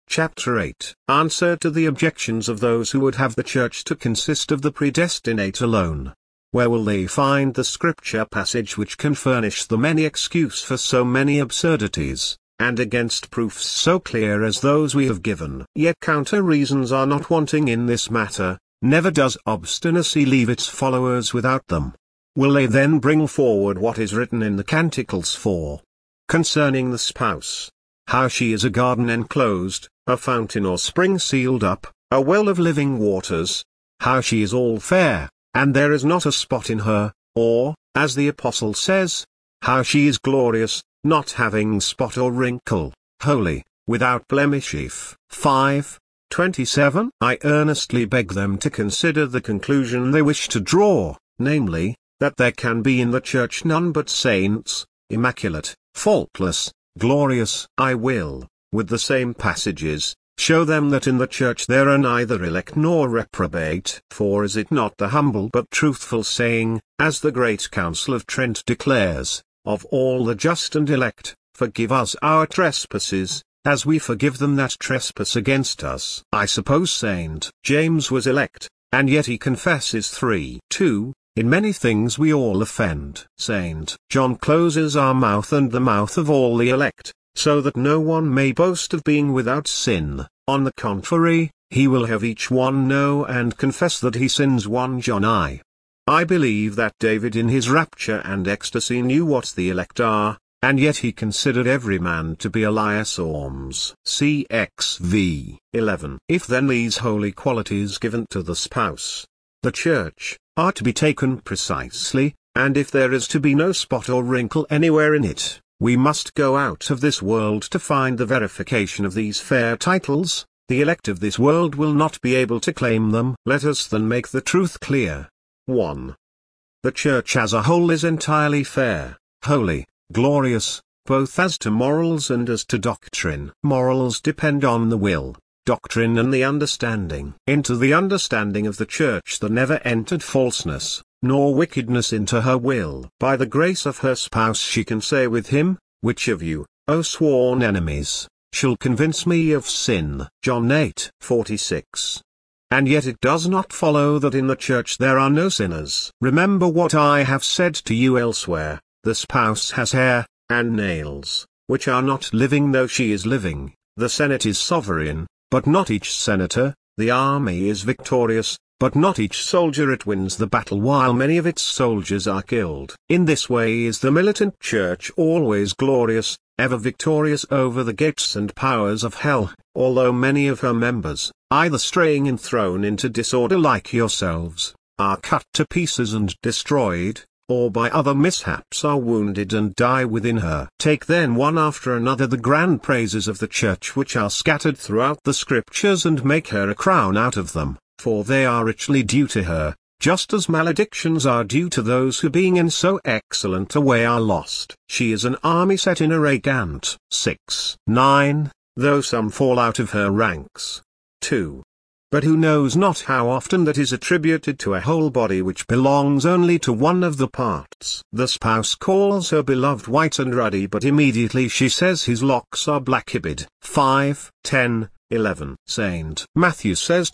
Chapter 8. Answer to the objections of those who would have the church to consist of the predestinate alone. Where will they find the scripture passage which can furnish them any excuse for so many absurdities, and against proofs so clear as those we have given? Yet counter reasons are not wanting in this matter, never does obstinacy leave its followers without them. Will they then bring forward what is written in the Canticles 4? Concerning the spouse, how she is a garden enclosed, a fountain or spring sealed up, a well of living waters, how she is all fair, and there is not a spot in her, or, as the Apostle says, how she is glorious, not having spot or wrinkle, holy, without blemish. If 5:27. I earnestly beg them to consider the conclusion they wish to draw, namely, that there can be in the church none but saints, immaculate, faultless, glorious. I will, with the same passages, show them that in the church there are neither elect nor reprobate. For is it not the humble but truthful saying, as the great Council of Trent declares, of all the just and elect, forgive us our trespasses, as we forgive them that trespass against us. I suppose St. James was elect, and yet he confesses 3:2, in many things we all offend. St. John closes our mouth and the mouth of all the elect, so that no one may boast of being without sin. On the contrary, he will have each one know and confess that he sins. 1 John. I believe that David in his rapture and ecstasy knew what the elect are, and yet he considered every man to be Elias Orms. CXV 11. If then these holy qualities given to the spouse, the church, are to be taken precisely, and if there is to be no spot or wrinkle anywhere in it, we must go out of this world to find the verification of these fair titles. The elect of this world will not be able to claim them. Let us then make the truth clear. 1. The church as a whole is entirely fair, holy, glorious, both as to morals and as to doctrine. Morals depend on the will, doctrine and the understanding. Into the understanding of the church there never entered falseness, nor wickedness into her will. By the grace of her spouse she can say with him, which of you, O sworn enemies, shall convince me of sin? John 8:46. And yet it does not follow that in the church there are no sinners. Remember what I have said to you elsewhere, the spouse has hair, and nails, which are not living though she is living. The Senate is sovereign, but not each senator, the army is victorious, but not each soldier it wins the battle while many of its soldiers are killed. In this way is the militant church always glorious, ever victorious over the gates and powers of hell, although many of her members, either straying and thrown into disorder like yourselves, are cut to pieces and destroyed, or by other mishaps are wounded and die within her. Take then one after another the grand praises of the church which are scattered throughout the scriptures and make her a crown out of them, for they are richly due to her, just as maledictions are due to those who being in so excellent a way are lost. She is an army set in array. Gant 6:9, though some fall out of her ranks. 2. But who knows not how often that is attributed to a whole body which belongs only to one of the parts. The spouse calls her beloved white and ruddy, but immediately she says his locks are black. Ibid. 5:10-11. St. Matthew says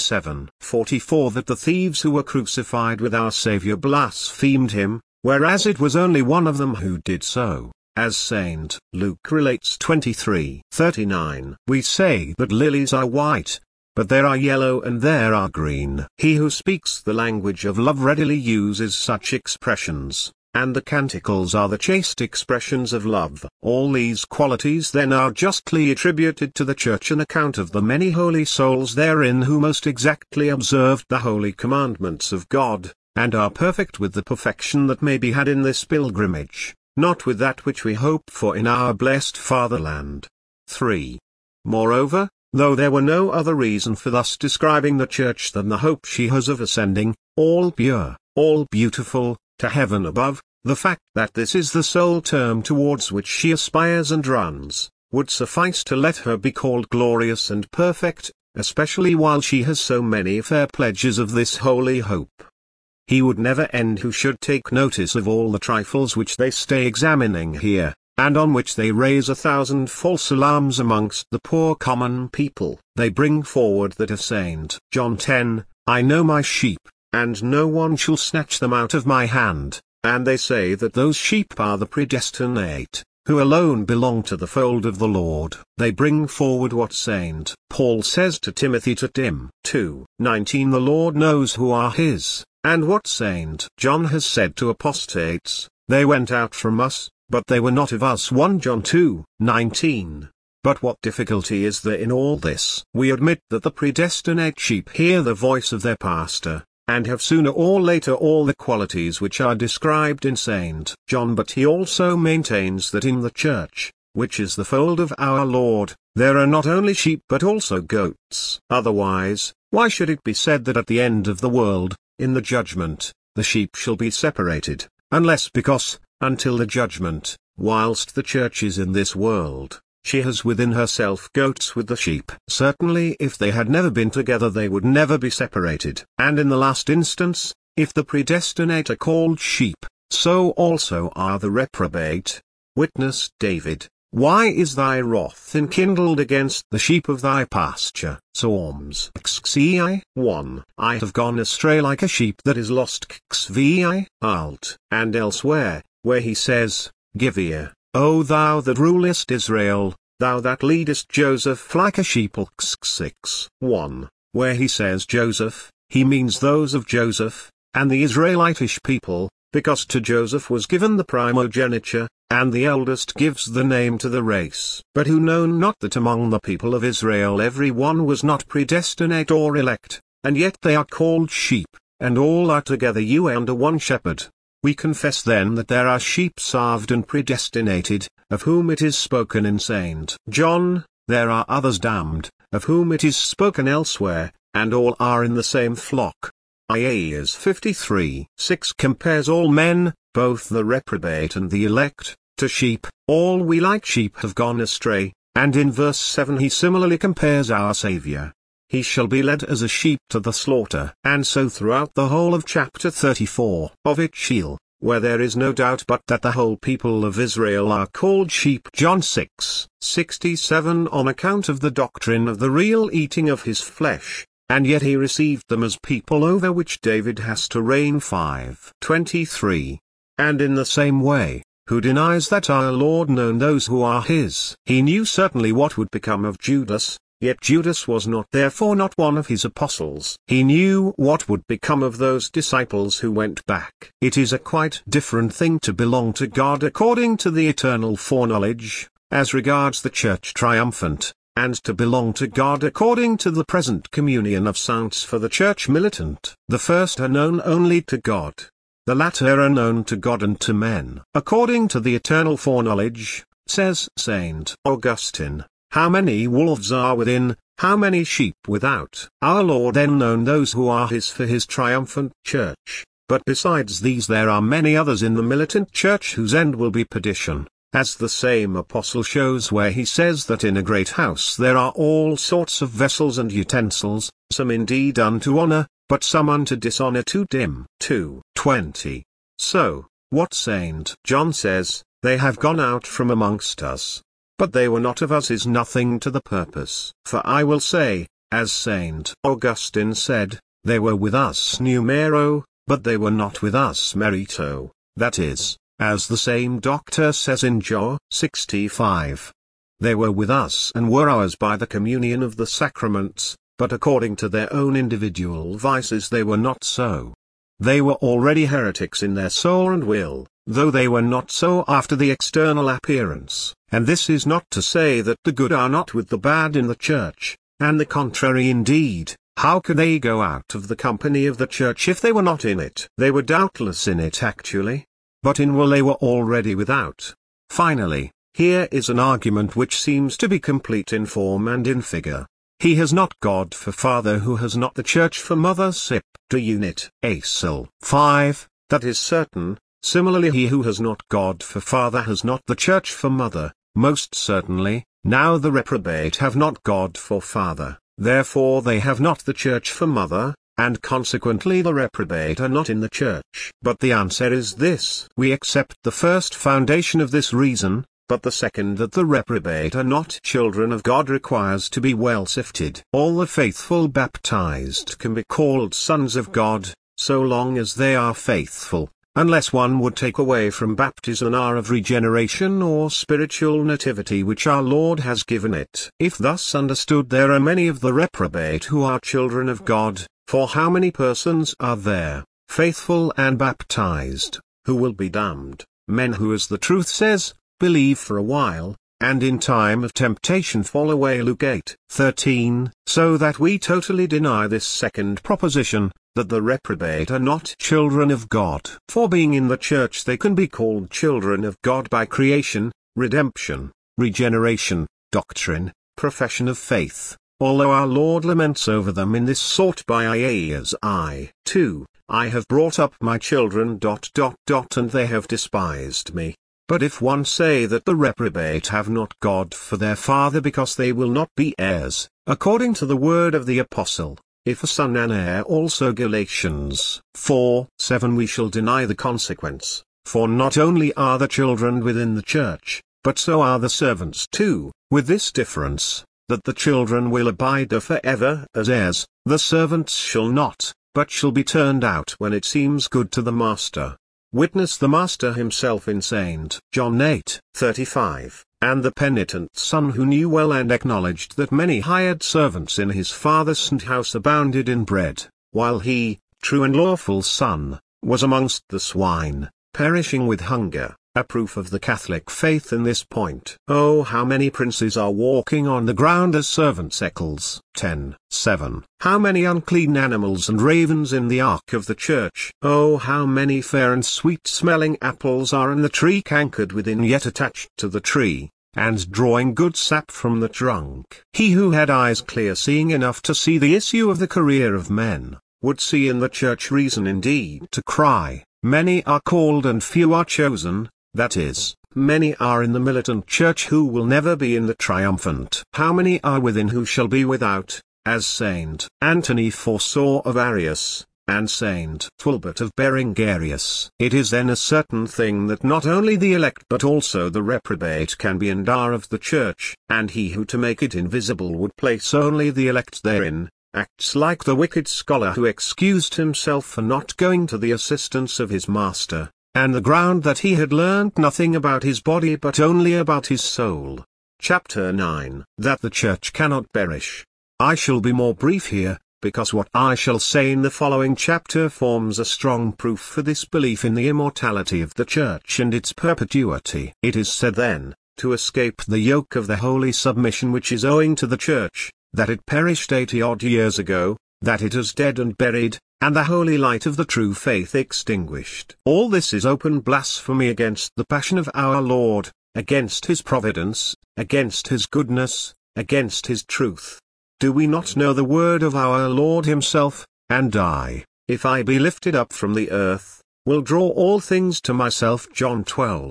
27:44 that the thieves who were crucified with our Saviour blasphemed him, whereas it was only one of them who did so. As St. Luke relates 23:39. We say that lilies are white, but there are yellow and there are green. He who speaks the language of love readily uses such expressions, and the canticles are the chaste expressions of love. All these qualities then are justly attributed to the church on account of the many holy souls therein who most exactly observed the holy commandments of God, and are perfect with the perfection that may be had in this pilgrimage, not with that which we hope for in our blessed fatherland. 3. Moreover, though there were no other reason for thus describing the church than the hope she has of ascending, all pure, all beautiful, to heaven above, the fact that this is the sole term towards which she aspires and runs, would suffice to let her be called glorious and perfect, especially while she has so many fair pledges of this holy hope. He would never end who should take notice of all the trifles which they stay examining here, and on which they raise 1,000 false alarms amongst the poor common people. They bring forward that of St. John 10, I know my sheep, and no one shall snatch them out of my hand, and they say that those sheep are the predestinate, who alone belong to the fold of the Lord. They bring forward what St. Paul says to Timothy to Tim 2:19, the Lord knows who are his, and what St. John has said to apostates, they went out from us, but they were not of us. 1 John 2:19. But what difficulty is there in all this? We admit that the predestinate sheep hear the voice of their pastor, and have sooner or later all the qualities which are described in St. John. But he also maintains that in the church, which is the fold of our Lord, there are not only sheep but also goats. Otherwise, why should it be said that at the end of the world, in the judgment, the sheep shall be separated, unless because, until the judgment, whilst the church is in this world, she has within herself goats with the sheep. Certainly if they had never been together they would never be separated. And in the last instance, if the predestinate are called sheep, so also are the reprobate. Witness David, why is thy wrath enkindled against the sheep of thy pasture? Psalms XVI 1. I have gone astray like a sheep that is lost. XVI alt. And elsewhere, where he says, give ear, O thou that rulest Israel, thou that leadest Joseph like a sheep. 6:1, where he says Joseph, he means those of Joseph, and the Israelitish people, because to Joseph was given the primogeniture, and the eldest gives the name to the race. But who know not that among the people of Israel every one was not predestinate or elect, and yet they are called sheep, and all are together ewe under one shepherd. We confess then that there are sheep saved and predestinated, of whom it is spoken in St. John, there are others damned, of whom it is spoken elsewhere, and all are in the same flock. Isaiah 53:6 compares all men, both the reprobate and the elect, to sheep. All we like sheep have gone astray, and in verse 7 he similarly compares our Saviour. He shall be led as a sheep to the slaughter. And so throughout the whole of chapter 34 of Itchiel, where there is no doubt but that the whole people of Israel are called sheep. John 6:67 on account of the doctrine of the real eating of his flesh, and yet he received them as people over which David has to reign. 5:23. And in the same way, who denies that our Lord known those who are his? He knew certainly what would become of Judas. Yet Judas was not therefore not one of his apostles. He knew what would become of those disciples who went back. It is a quite different thing to belong to God according to the eternal foreknowledge, as regards the church triumphant, and to belong to God according to the present communion of saints for the church militant. The first are known only to God. The latter are known to God and to men. According to the eternal foreknowledge, says St. Augustine, how many wolves are within, how many sheep without? Our Lord then known those who are his for his triumphant church, but besides these there are many others in the militant church whose end will be perdition, as the same apostle shows where he says that in a great house there are all sorts of vessels and utensils, some indeed unto honor, but some unto dishonor. 2 Tim 2:20. So, what St. John says, they have gone out from amongst us, but they were not of us, is nothing to the purpose. For I will say, as St. Augustine said, they were with us numero, but they were not with us merito, that is, as the same doctor says in Job 65. They were with us and were ours by the communion of the sacraments, but according to their own individual vices they were not so. They were already heretics in their soul and will, though they were not so after the external appearance. And this is not to say that the good are not with the bad in the church, and the contrary indeed. How could they go out of the company of the church if they were not in it? They were doubtless in it actually, but in will they were already without. Finally, here is an argument which seems to be complete in form and in figure. He has not God for father who has not the church for mother. Sip. De unit. Acil. 5. That is certain. Similarly he who has not God for father has not the church for mother. Most certainly, now the reprobate have not God for father, therefore they have not the church for mother, and consequently the reprobate are not in the church. But the answer is this: we accept the first foundation of this reason, but the second that the reprobate are not children of God requires to be well sifted. All the faithful baptized can be called sons of God, so long as they are faithful, unless one would take away from baptism an hour of regeneration or spiritual nativity which our Lord has given it. If thus understood, there are many of the reprobate who are children of God, for how many persons are there, faithful and baptized, who will be damned? Men who, as the truth says, believe for a while, and in time of temptation fall away. Luke 8:13. So that we totally deny this second proposition, that the reprobate are not children of God. For being in the church they can be called children of God by creation, redemption, regeneration, doctrine, profession of faith, although our Lord laments over them in this sort by Isaiah 2, I have brought up my children ... and they have despised me. But if one say that the reprobate have not God for their father because they will not be heirs, according to the word of the apostle, if a son and heir also, Galatians 4:7, we shall deny the consequence, for not only are the children within the church, but so are the servants too, with this difference, that the children will abide forever as heirs, the servants shall not, but shall be turned out when it seems good to the master. Witness the Master himself in St. John 8:35, and the penitent son who knew well and acknowledged that many hired servants in his father's house abounded in bread, while he, true and lawful son, was amongst the swine, perishing with hunger. A proof of the Catholic faith in this point. Oh, how many princes are walking on the ground as servants. Eccles 10:7. How many unclean animals and ravens in the ark of the church. Oh, how many fair and sweet-smelling apples are in the tree cankered within yet attached to the tree, and drawing good sap from the trunk. He who had eyes clear seeing enough to see the issue of the career of men, would see in the church reason indeed to cry, many are called and few are chosen. That is, many are in the militant church who will never be in the triumphant. How many are within who shall be without, as Saint Anthony foresaw of Arius, and Saint Fulbert of Berengarius. It is then a certain thing that not only the elect but also the reprobate can be and are of the church, and he who to make it invisible would place only the elect therein, acts like the wicked scholar who excused himself for not going to the assistance of his master, and the ground that he had learnt nothing about his body but only about his soul. Chapter 9. That the church cannot perish. I shall be more brief here, because what I shall say in the following chapter forms a strong proof for this belief in the immortality of the church and its perpetuity. It is said then, to escape the yoke of the holy submission which is owing to the church, that it perished 80-odd years ago, that it is dead and buried, and the holy light of the true faith extinguished. All this is open blasphemy against the passion of our Lord, against his providence, against his goodness, against his truth. Do we not know the word of our Lord himself, and I, if I be lifted up from the earth, will draw all things to myself. John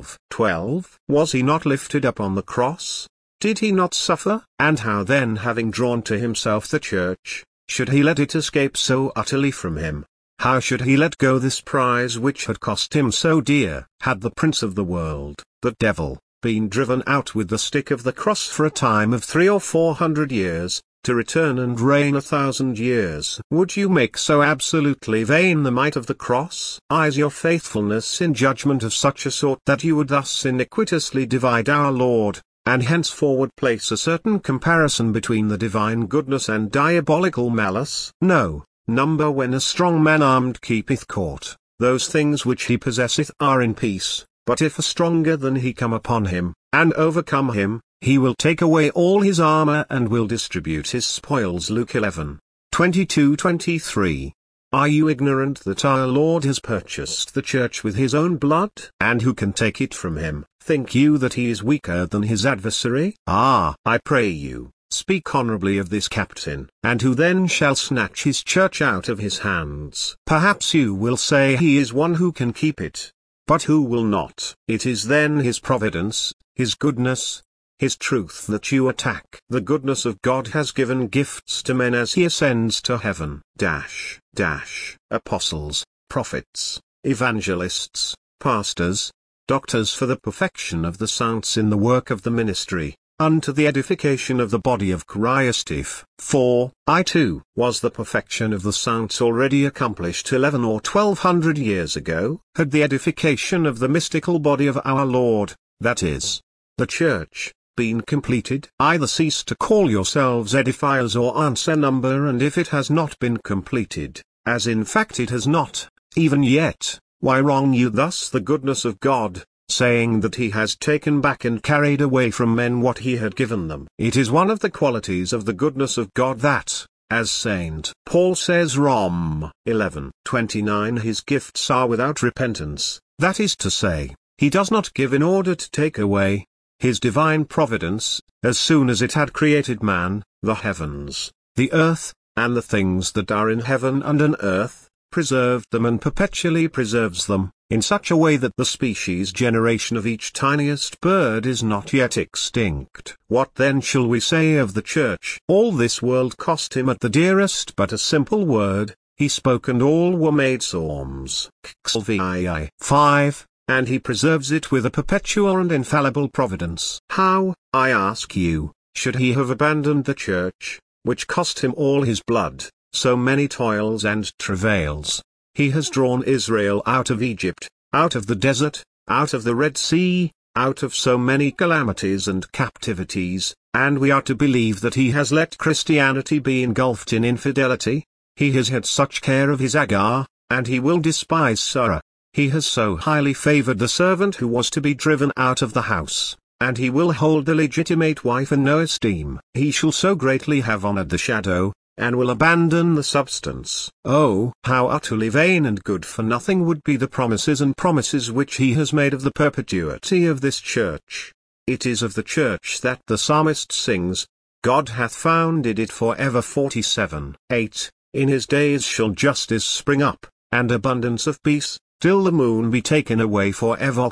12:12. Was he not lifted up on the cross? Did he not suffer? And how then, having drawn to himself the church, should he let it escape so utterly from him? How should he let go this prize which had cost him so dear? Had the prince of the world, the devil, been driven out with the stick of the cross for a time of 300 or 400 years, to return and reign 1,000 years, would you make so absolutely vain the might of the cross? Is your faithfulness in judgment of such a sort that you would thus iniquitously divide our Lord, and henceforward place a certain comparison between the divine goodness and diabolical malice? No, number when a strong man armed keepeth court, those things which he possesseth are in peace, but if a stronger than he come upon him, and overcome him, he will take away all his armor and will distribute his spoils. Luke 11:22-23. Are you ignorant that our Lord has purchased the church with his own blood? And who can take it from him? Think you that he is weaker than his adversary? I pray you, speak honorably of this captain. And who then shall snatch his church out of his hands? Perhaps you will say he is one who can keep it. But who will not? It is then his providence, his goodness, his truth that you attack. The goodness of God has given gifts to men as he ascends to heaven. Apostles, prophets, evangelists, pastors, doctors for the perfection of the saints in the work of the ministry, unto the edification of the body of Christ. If, for I too was the perfection of the saints already accomplished 11 or 1200 years ago, had the edification of the mystical body of our Lord, that is, the Church, been completed, either cease to call yourselves edifiers or answer number, and if it has not been completed, as in fact it has not, even yet, why wrong you thus the goodness of God, saying that he has taken back and carried away from men what he had given them? It is one of the qualities of the goodness of God that, as St. Paul says Rom 11:29, his gifts are without repentance, that is to say, he does not give in order to take away. His divine providence, as soon as it had created man, the heavens, the earth, and the things that are in heaven and on earth, preserved them and perpetually preserves them, in such a way that the species generation of each tiniest bird is not yet extinct. What then shall we say of the Church? All this world cost him at the dearest but a simple word, he spoke and all were made Psalms 5, and he preserves it with a perpetual and infallible providence. How, I ask you, should he have abandoned the Church, which cost him all his blood, so many toils and travails? He has drawn Israel out of Egypt, out of the desert, out of the Red Sea, out of so many calamities and captivities, and we are to believe that he has let Christianity be engulfed in infidelity? He has had such care of his Hagar, and he will despise Sarah. He has so highly favored the servant who was to be driven out of the house, and he will hold the legitimate wife in no esteem. He shall so greatly have honored the shadow, and will abandon the substance. Oh, how utterly vain and good for nothing would be the promises and promises which he has made of the perpetuity of this Church. It is of the Church that the psalmist sings, God hath founded it for ever. 47:8, in his days shall justice spring up, and abundance of peace, till the moon be taken away for ever.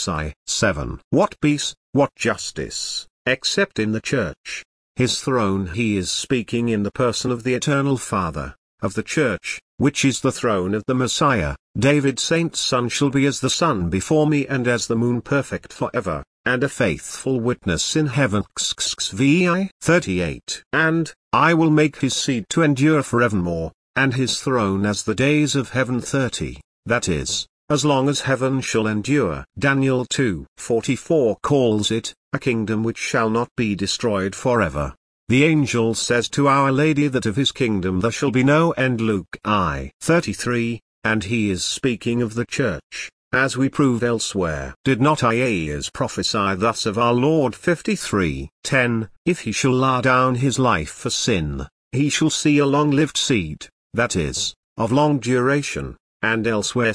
7. What peace, what justice, except in the Church? His throne he is speaking in the person of the Eternal Father, of the Church, which is the throne of the Messiah. David Saint's son shall be as the sun before me and as the moon perfect forever, and a faithful witness in heaven. Vi 38. And, I will make his seed to endure forevermore, and his throne as the days of heaven. 30. That is, as long as heaven shall endure. Daniel 2:44 calls it, a kingdom which shall not be destroyed forever. The angel says to Our Lady that of his kingdom there shall be no end. Luke I 33, and he is speaking of the Church, as we proved elsewhere. Did not Isaiah prophesy thus of our Lord? 53:10, if he shall lay down his life for sin, he shall see a long-lived seed, that is, of long duration. And elsewhere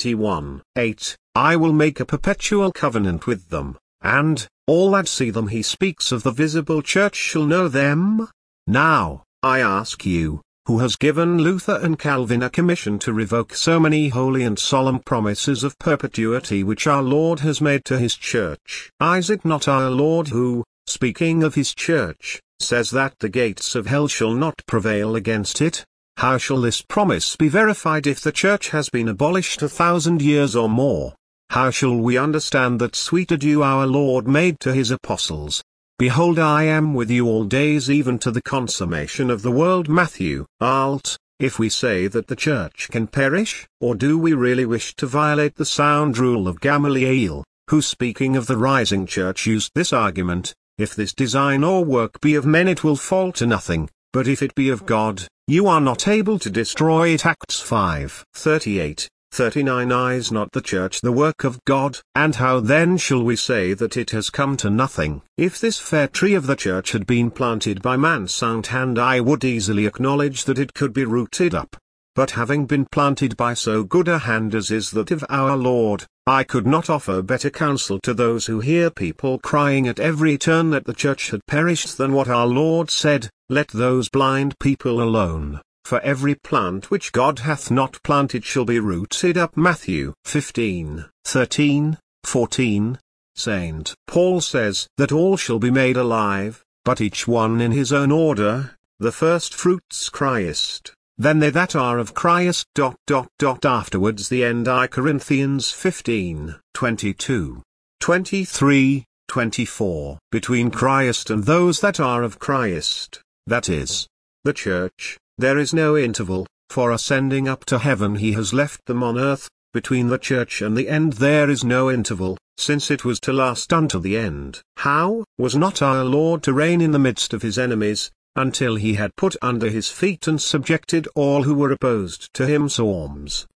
61:8, I will make a perpetual covenant with them, and, all that see them. He speaks of the visible Church shall know them. Now, I ask you, who has given Luther and Calvin a commission to revoke so many holy and solemn promises of perpetuity which our Lord has made to his Church? Is it not our Lord who, speaking of his Church, says that the gates of hell shall not prevail against it? How shall this promise be verified if the Church has been abolished 1,000 years or more? How shall we understand that sweet adieu our Lord made to his apostles? Behold, I am with you all days, even to the consummation of the world. Matthew. Alt, if we say that the Church can perish, or do we really wish to violate the sound rule of Gamaliel, who speaking of the rising Church used this argument, if this design or work be of men it will fall to nothing, but if it be of God, you are not able to destroy it. Acts 5:38, 39. Is not the Church the work of God? And how then shall we say that it has come to nothing? If this fair tree of the Church had been planted by man's sound hand, I would easily acknowledge that it could be rooted up. But having been planted by so good a hand as is that of our Lord, I could not offer better counsel to those who hear people crying at every turn that the Church had perished than what our Lord said, let those blind people alone, for every plant which God hath not planted shall be rooted up. Matthew 15:13, 14. St. Paul says that all shall be made alive, but each one in his own order, the first fruits Christ, then they that are of Christ. Afterwards the end. I Corinthians 15, 22, 23, 24. Between Christ and those that are of Christ, that is, the church, there is no interval, for ascending up to heaven he has left them on earth. Between the church and the end there is no interval, since it was to last unto the end. How was not our Lord to reign in the midst of his enemies, until he had put under his feet and subjected all who were opposed to him? Psalms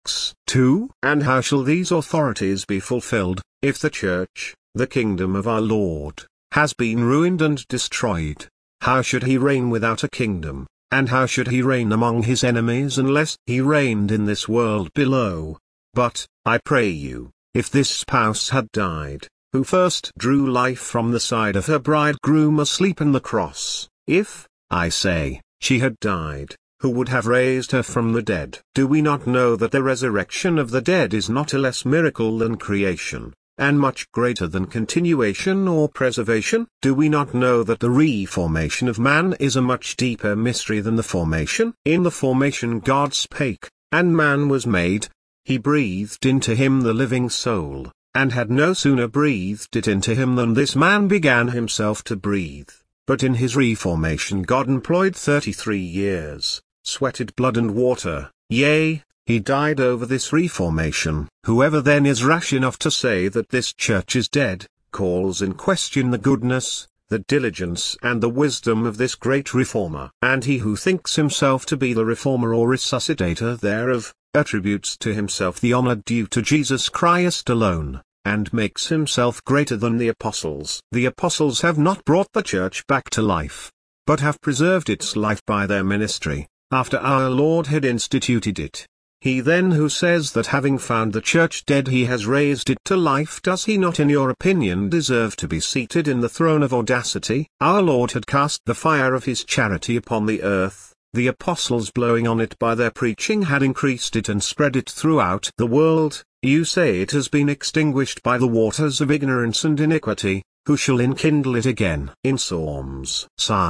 6:2. And how shall these authorities be fulfilled, if the church, the kingdom of our Lord, has been ruined and destroyed? How should he reign without a kingdom, and how should he reign among his enemies unless he reigned in this world below? But, I pray you, if this spouse had died, who first drew life from the side of her bridegroom asleep in the cross, if, I say, she had died, who would have raised her from the dead? Do we not know that the resurrection of the dead is not a less miracle than creation, and much greater than continuation or preservation? Do we not know that the reformation of man is a much deeper mystery than the formation? In the formation God spake, and man was made. He breathed into him the living soul, and had no sooner breathed it into him than this man began himself to breathe. But in his reformation God employed 33 years, sweated blood and water, yea, he died over this reformation. Whoever then is rash enough to say that this church is dead, calls in question the goodness, the diligence and the wisdom of this great reformer. And he who thinks himself to be the reformer or resuscitator thereof, attributes to himself the honor due to Jesus Christ alone, and makes himself greater than the apostles. The apostles have not brought the church back to life, but have preserved its life by their ministry, after our Lord had instituted it. He then who says that having found the church dead he has raised it to life, does he not in your opinion deserve to be seated in the throne of audacity? Our Lord had cast the fire of his charity upon the earth. The apostles blowing on it by their preaching had increased it and spread it throughout the world. You say it has been extinguished by the waters of ignorance and iniquity. Who shall enkindle it again? In Psalms.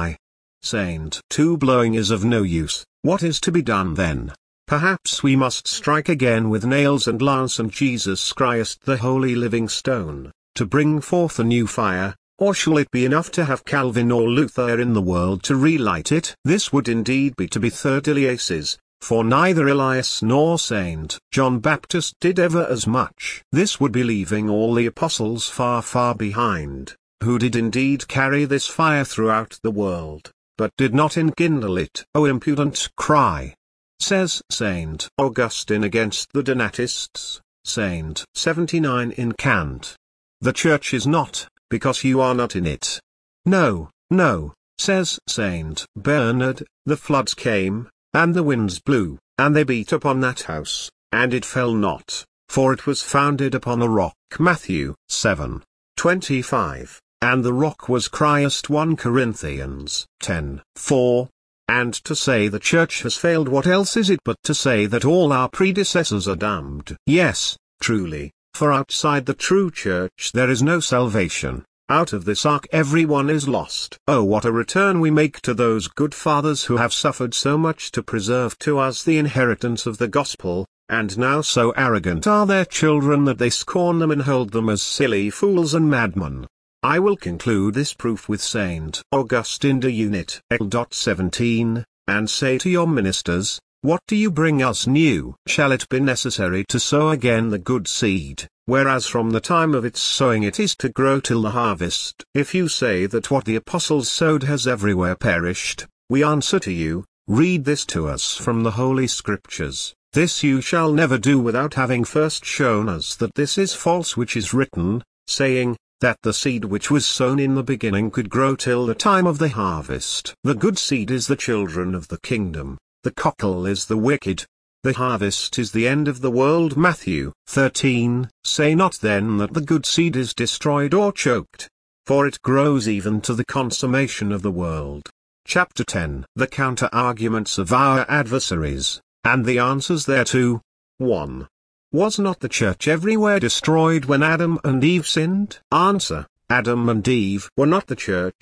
Saint 2. Blowing is of no use. What is to be done then? Perhaps we must strike again with nails and lance and Jesus Christ the holy living stone, to bring forth a new fire. Or shall it be enough to have Calvin or Luther in the world to relight it? This would indeed be to be third Eliases, for neither Elias nor Saint John Baptist did ever as much. This would be leaving all the apostles far, far behind, who did indeed carry this fire throughout the world, but did not enkindle it. O impudent cry! Says Saint Augustine against the Donatists, Saint 79 in Cant. The church is not, because you are not in it. No, no, says Saint Bernard, the floods came, and the winds blew, and they beat upon that house, and it fell not, for it was founded upon a rock. Matthew 7:25, and the rock was Christ. 1 Corinthians 10:4. And to say the church has failed, what else is it but to say that all our predecessors are damned? Yes, truly. For outside the true church there is no salvation. Out of this ark everyone is lost. Oh, what a return we make to those good fathers who have suffered so much to preserve to us the inheritance of the gospel, and now so arrogant are their children that they scorn them and hold them as silly fools and madmen. I will conclude this proof with Saint Augustine de Unit 17, and say to your ministers, what do you bring us new? Shall it be necessary to sow again the good seed, whereas from the time of its sowing it is to grow till the harvest? If you say that what the apostles sowed has everywhere perished, we answer to you, read this to us from the Holy Scriptures. This you shall never do without having first shown us that this is false which is written, saying, that the seed which was sown in the beginning could grow till the time of the harvest. The good seed is the children of the kingdom. The cockle is the wicked. The harvest is the end of the world. Matthew 13. Say not then that the good seed is destroyed or choked, for it grows even to the consummation of the world. Chapter 10. The counter-arguments of our adversaries, and the answers thereto. 1. Was not the church everywhere destroyed when Adam and Eve sinned? Answer. Adam and Eve were not the church,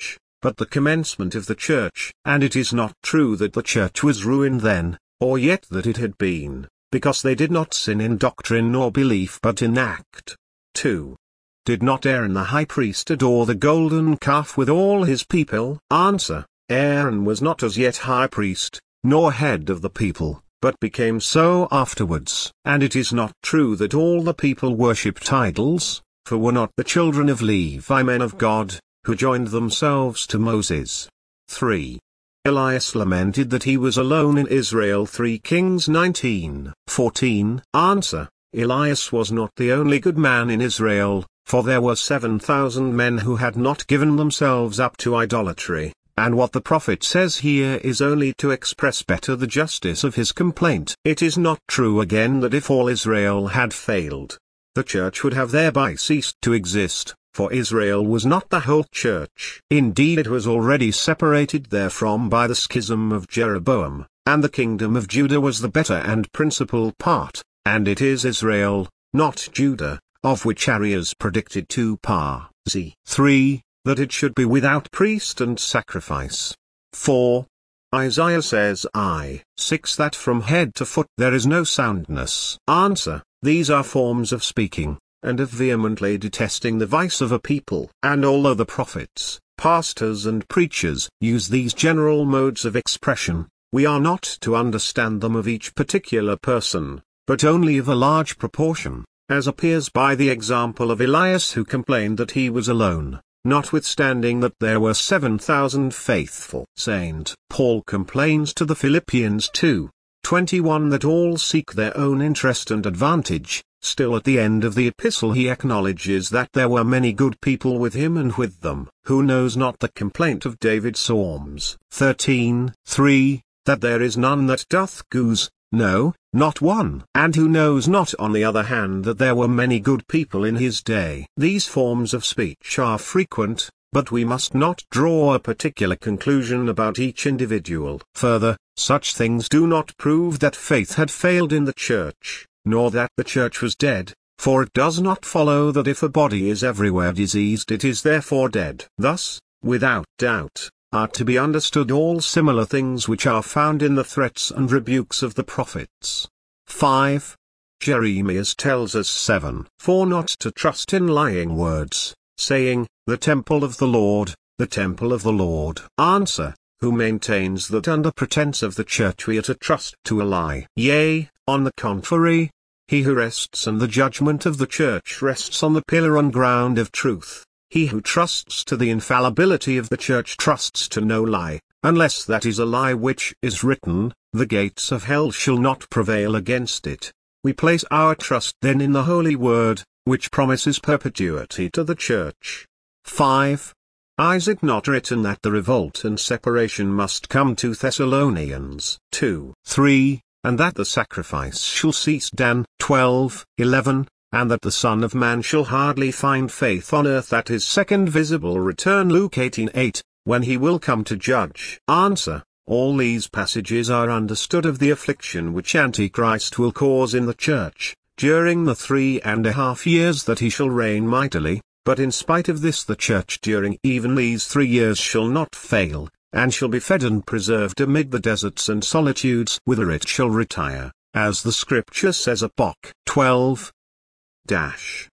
but the commencement of the church. And it is not true that the church was ruined then, or yet that it had been, because they did not sin in doctrine nor belief but in act. 2. Did not Aaron the high priest adore the golden calf with all his people? Answer: Aaron was not as yet high priest, nor head of the people, but became so afterwards. And it is not true that all the people worshipped idols, for were not the children of Levi men of God, who joined themselves to Moses? 3. Elias lamented that he was alone in Israel. 3 Kings 19:14. Answer: Elias was not the only good man in Israel, for there were 7,000 men who had not given themselves up to idolatry, and what the prophet says here is only to express better the justice of his complaint. It is not true again that if all Israel had failed, the church would have thereby ceased to exist, for Israel was not the whole church. Indeed, it was already separated therefrom by the schism of Jeroboam, and the kingdom of Judah was the better and principal part, and it is Israel, not Judah, of which Arias predicted 2 Par. Z. 3, that it should be without priest and sacrifice. 4. Isaiah says 6 that from head to foot there is no soundness. Answer: these are forms of speaking, and of vehemently detesting the vice of a people. And although the prophets, pastors and preachers use these general modes of expression, we are not to understand them of each particular person, but only of a large proportion, as appears by the example of Elias, who complained that he was alone, notwithstanding that there were 7,000 faithful. St. Paul complains to the Philippians 2:21 that all seek their own interest and advantage. Still at the end of the epistle he acknowledges that there were many good people with him and with them. Who knows not the complaint of David? Psalms 13:3, that there is none that doth goose, no, not one. And who knows not on the other hand that there were many good people in his day? These forms of speech are frequent, but we must not draw a particular conclusion about each individual. Further, such things do not prove that faith had failed in the church, nor that the church was dead, for it does not follow that if a body is everywhere diseased it is therefore dead. Thus, without doubt, are to be understood all similar things which are found in the threats and rebukes of the prophets. 5. Jeremias tells us 7:4 not to trust in lying words, saying, the temple of the Lord, the temple of the Lord. Answer: who maintains that under pretense of the church we are to trust to a lie? Yea, on the contrary, he who rests and the judgment of the church rests on the pillar and ground of truth. He who trusts to the infallibility of the church trusts to no lie, unless that is a lie which is written, the gates of hell shall not prevail against it. We place our trust then in the holy word, which promises perpetuity to the church. 5. Is it not written that the revolt and separation must come to Thessalonians 2:3, and that the sacrifice shall cease? Dan 12:11, and that the Son of Man shall hardly find faith on earth at his second visible return? Luke 18:8, when he will come to judge. Answer: all these passages are understood of the affliction which Antichrist will cause in the church, during the 3.5 years that he shall reign mightily, but in spite of this the church during even these 3 years shall not fail, and shall be fed and preserved amid the deserts and solitudes whither it shall retire, as the scripture says. Apok 12.